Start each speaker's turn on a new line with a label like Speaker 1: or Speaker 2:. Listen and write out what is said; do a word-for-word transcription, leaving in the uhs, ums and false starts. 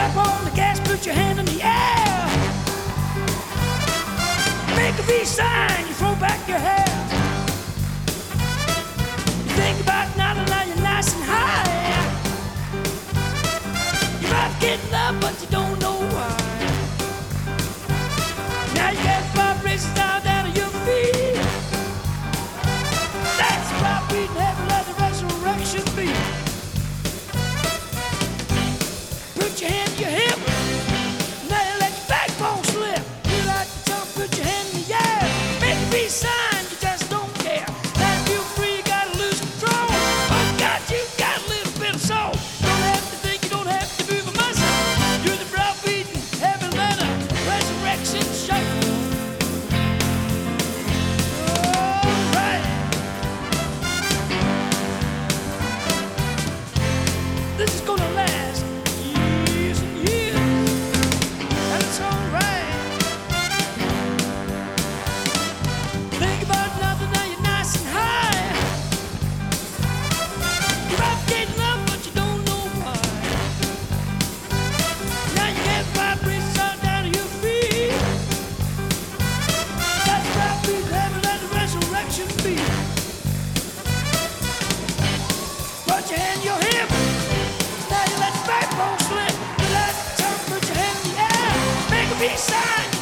Speaker 1: Step on the gas, put your hand in the air. Make a V sign, you throw back your hair. You think about now and now you're nice and high. You're about getting up, but you don't know why. Now you got vibrations down down to your feet. That's right, we never let the resurrection be. Put your hand to your hip. Now you let your backbone slip. You like to jump, put your hand in the air. Make a peace sign, you just don't care. Now you feel free, you gotta lose control. Oh God, you got a little bit of soul. Don't have to think, you don't have to move a muscle. You're the browbeaten, heavy letter, resurrection shuffle. All right. This is gonna last years and years, and it's alright. Think about nothing, now you're nice and high. You're about getting up, but you don't know why. Now you get vibrations all down to your feet. That's right, we never let the resurrection be. Put your hand in your hip. Now you let the backbone slip. You let the tongue, put your hand in the air. Make a peace sign.